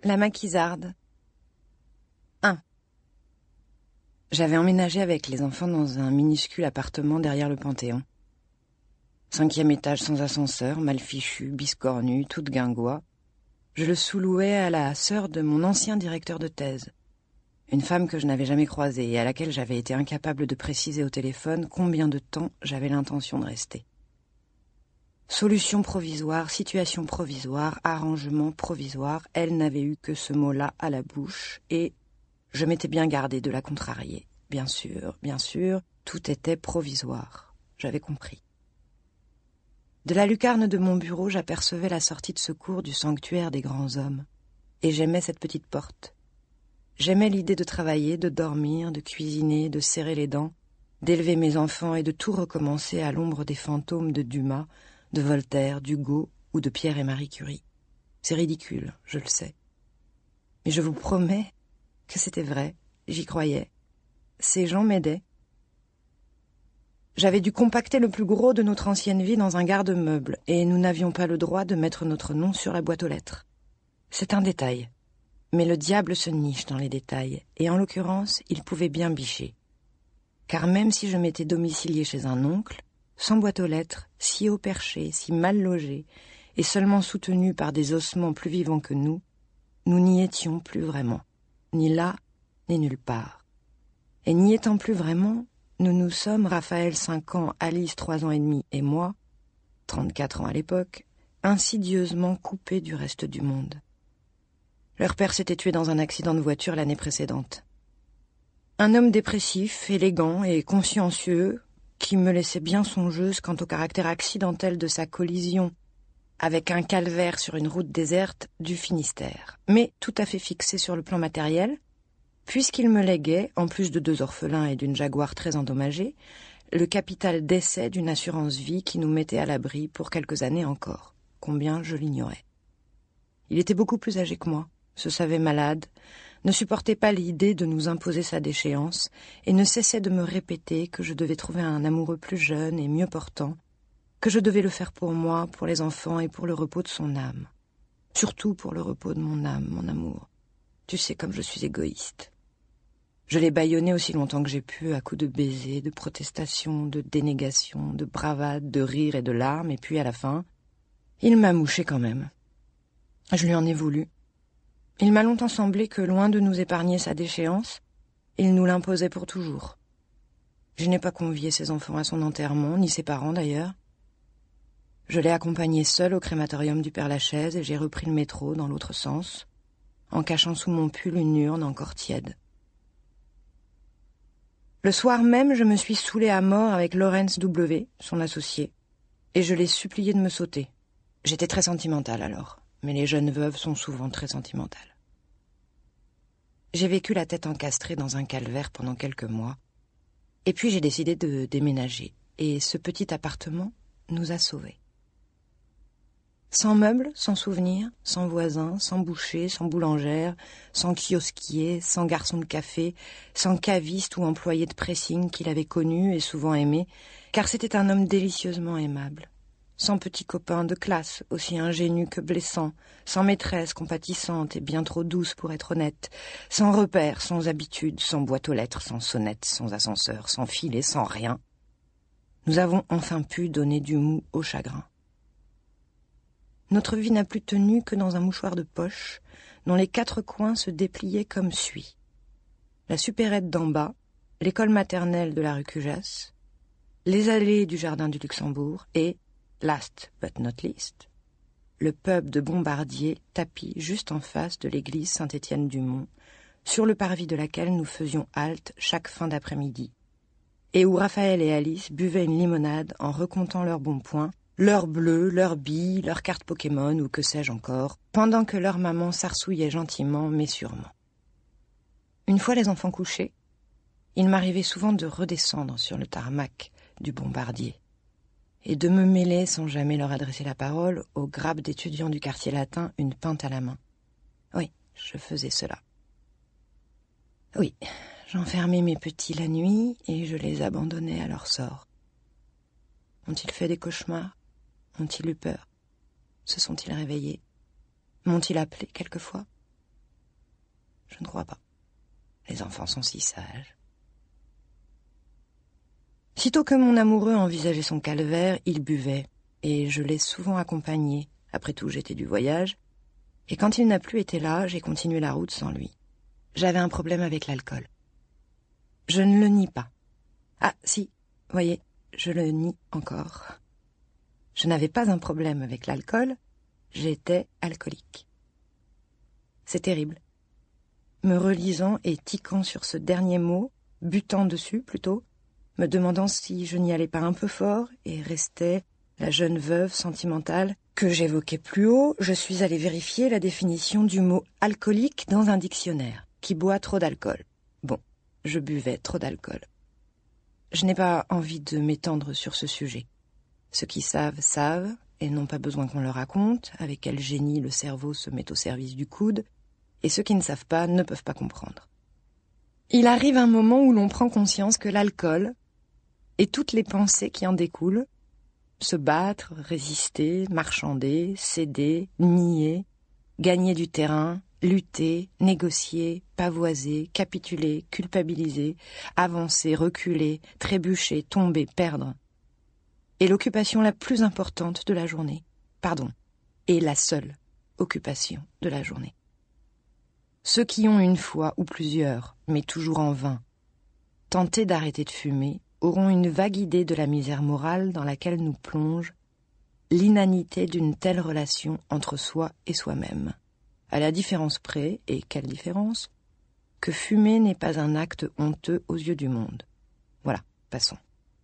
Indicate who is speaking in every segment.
Speaker 1: La maquisarde. 1. J'avais emménagé avec les enfants dans un minuscule appartement derrière le Panthéon. 5e étage sans ascenseur, mal fichu, biscornu, toute guingois. Je le sous-louais à la sœur de mon ancien directeur de thèse, une femme que je n'avais jamais croisée et à laquelle j'avais été incapable de préciser au téléphone combien de temps j'avais l'intention de rester. Solution provisoire, situation provisoire, arrangement provisoire, elle n'avait eu que ce mot-là à la bouche et je m'étais bien gardé de la contrarier. Bien sûr, tout était provisoire. J'avais compris. De la lucarne de mon bureau, j'apercevais la sortie de secours du sanctuaire des grands hommes. Et j'aimais cette petite porte. J'aimais l'idée de travailler, de dormir, de cuisiner, de serrer les dents, d'élever mes enfants et de tout recommencer à l'ombre des fantômes de Dumas, de Voltaire, d'Hugo ou de Pierre et Marie Curie. C'est ridicule, je le sais. Mais je vous promets que c'était vrai, j'y croyais. Ces gens m'aidaient. J'avais dû compacter le plus gros de notre ancienne vie dans un garde-meuble, et nous n'avions pas le droit de mettre notre nom sur la boîte aux lettres. C'est un détail. Mais le diable se niche dans les détails, et en l'occurrence, il pouvait bien bicher. Car même si je m'étais domicilié chez un oncle, sans boîte aux lettres, si haut perché, si mal logé, et seulement soutenu par des ossements plus vivants que nous n'y étions plus vraiment, ni là, ni nulle part. Et n'y étant plus vraiment, nous nous sommes, Raphaël 5 ans, Alice 3 ans et demi et moi, 34 ans à l'époque, insidieusement coupés du reste du monde. Leur père s'était tué dans un accident de voiture l'année précédente. Un homme dépressif, élégant et consciencieux, qui me laissait bien songeuse quant au caractère accidentel de sa collision avec un calvaire sur une route déserte du Finistère, mais tout à fait fixé sur le plan matériel, puisqu'il me léguait, en plus de 2 orphelins et d'une Jaguar très endommagée, le capital d'essai d'une assurance vie qui nous mettait à l'abri pour quelques années encore, combien je l'ignorais. Il était beaucoup plus âgé que moi, se savait malade, ne supportait pas l'idée de nous imposer sa déchéance et ne cessait de me répéter que je devais trouver un amoureux plus jeune et mieux portant, que je devais le faire pour moi, pour les enfants et pour le repos de son âme. Surtout pour le repos de mon âme, mon amour. Tu sais comme je suis égoïste. Je l'ai bâillonné aussi longtemps que j'ai pu, à coups de baisers, de protestations, de dénégations, de bravades, de rires et de larmes, et puis à la fin, il m'a mouché quand même. Je lui en ai voulu. Il m'a longtemps semblé que, loin de nous épargner sa déchéance, il nous l'imposait pour toujours. Je n'ai pas convié ses enfants à son enterrement, ni ses parents d'ailleurs. Je l'ai accompagné seul au crématorium du Père-Lachaise et j'ai repris le métro dans l'autre sens, en cachant sous mon pull une urne encore tiède. Le soir même, je me suis saoulée à mort avec Laurence W., son associé, et je l'ai supplié de me sauter. J'étais très sentimentale alors, mais les jeunes veuves sont souvent très sentimentales. J'ai vécu la tête encastrée dans un calvaire pendant quelques mois, et puis j'ai décidé de déménager, et ce petit appartement nous a sauvés. Sans meubles, sans souvenirs, sans voisins, sans boucher, sans boulangère, sans kiosquier, sans garçon de café, sans caviste ou employé de pressing qu'il avait connu et souvent aimé, car c'était un homme délicieusement aimable. Sans petit copain de classe, aussi ingénu que blessant, sans maîtresse compatissante et bien trop douce pour être honnête, sans repères, sans habitude, sans boîte aux lettres, sans sonnette, sans ascenseur, sans filet, sans rien. Nous avons enfin pu donner du mou au chagrin. Notre vie n'a plus tenu que dans un mouchoir de poche, dont les 4 coins se dépliaient comme suit. La supérette d'en bas, l'école maternelle de la rue Cujas, les allées du jardin du Luxembourg et, last but not least, le pub de Bombardier tapi juste en face de l'église Saint-Étienne-du-Mont, sur le parvis de laquelle nous faisions halte chaque fin d'après-midi, et où Raphaël et Alice buvaient une limonade en recomptant leurs bons points, leurs bleus, leurs billes, leurs cartes Pokémon ou que sais-je encore, pendant que leur maman s'arsouillait gentiment mais sûrement. Une fois les enfants couchés, il m'arrivait souvent de redescendre sur le tarmac du Bombardier et de me mêler sans jamais leur adresser la parole aux grappes d'étudiants du quartier latin, une pinte à la main. Oui, je faisais cela. Oui, j'enfermais mes petits la nuit et je les abandonnais à leur sort. Ont-ils fait des cauchemars? Ont-ils eu peur? Se sont-ils réveillés? M'ont-ils appelé quelquefois? Je ne crois pas. Les enfants sont si sages. Sitôt que mon amoureux envisageait son calvaire, il buvait, et je l'ai souvent accompagné. Après tout, j'étais du voyage. Et quand il n'a plus été là, j'ai continué la route sans lui. J'avais un problème avec l'alcool. Je ne le nie pas. Ah, si, voyez, je le nie encore. Je n'avais pas un problème avec l'alcool, j'étais alcoolique. C'est terrible. Me relisant et tiquant sur ce dernier mot, butant dessus plutôt, me demandant si je n'y allais pas un peu fort et restais la jeune veuve sentimentale que j'évoquais plus haut, je suis allée vérifier la définition du mot alcoolique dans un dictionnaire, qui boit trop d'alcool. Bon, je buvais trop d'alcool. Je n'ai pas envie de m'étendre sur ce sujet. Ceux qui savent, savent, et n'ont pas besoin qu'on leur raconte avec quel génie le cerveau se met au service du coude, et ceux qui ne savent pas ne peuvent pas comprendre. Il arrive un moment où l'on prend conscience que l'alcool, et toutes les pensées qui en découlent, se battre, résister, marchander, céder, nier, gagner du terrain, lutter, négocier, pavoiser, capituler, culpabiliser, avancer, reculer, trébucher, tomber, perdre, est l'occupation la plus importante de la journée. Et la seule occupation de la journée. Ceux qui ont une fois ou plusieurs, mais toujours en vain, tenté d'arrêter de fumer, auront une vague idée de la misère morale dans laquelle nous plonge l'inanité d'une telle relation entre soi et soi-même. À la différence près, et quelle différence, que fumer n'est pas un acte honteux aux yeux du monde. Voilà, passons.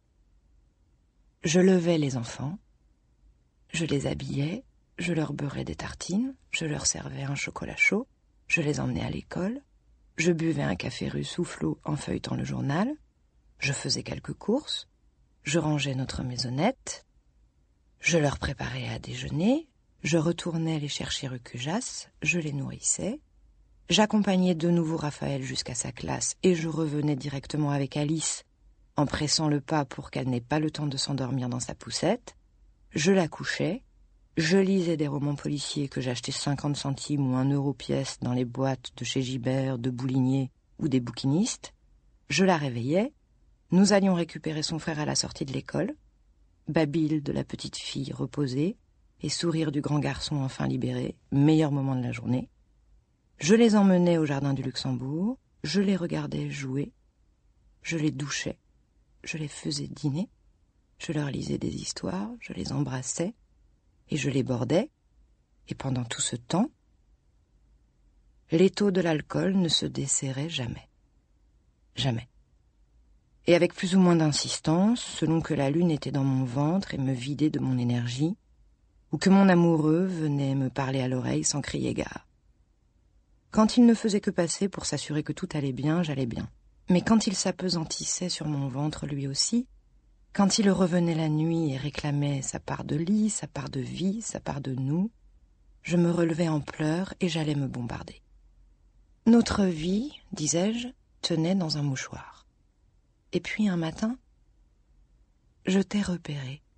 Speaker 1: Je levais les enfants, je les habillais, je leur beurrais des tartines, je leur servais un chocolat chaud, je les emmenais à l'école, je buvais un café rue Soufflot en feuilletant le journal, je faisais quelques courses, je rangeais notre maisonnette, je leur préparais à déjeuner, je retournais les chercher rue Cujas, je les nourrissais, j'accompagnais de nouveau Raphaël jusqu'à sa classe et je revenais directement avec Alice en pressant le pas pour qu'elle n'ait pas le temps de s'endormir dans sa poussette, je la couchais, je lisais des romans policiers que j'achetais 50 centimes ou 1 euro pièce dans les boîtes de chez Gibert, de Boulinier ou des bouquinistes, je la réveillais, nous allions récupérer son frère à la sortie de l'école, babile de la petite fille reposée et sourire du grand garçon enfin libéré, meilleur moment de la journée. Je les emmenais au jardin du Luxembourg, je les regardais jouer, je les douchais, je les faisais dîner, je leur lisais des histoires, je les embrassais et je les bordais, et pendant tout ce temps, l'étau de l'alcool ne se desserrait jamais. Jamais. Et avec plus ou moins d'insistance, selon que la lune était dans mon ventre et me vidait de mon énergie, ou que mon amoureux venait me parler à l'oreille sans crier gare. Quand il ne faisait que passer pour s'assurer que tout allait bien, j'allais bien. Mais quand il s'apesantissait sur mon ventre lui aussi, quand il revenait la nuit et réclamait sa part de lit, sa part de vie, sa part de nous, je me relevais en pleurs et j'allais me bombarder. Notre vie, disais-je, tenait dans un mouchoir. Et puis un matin, je t'ai repéré.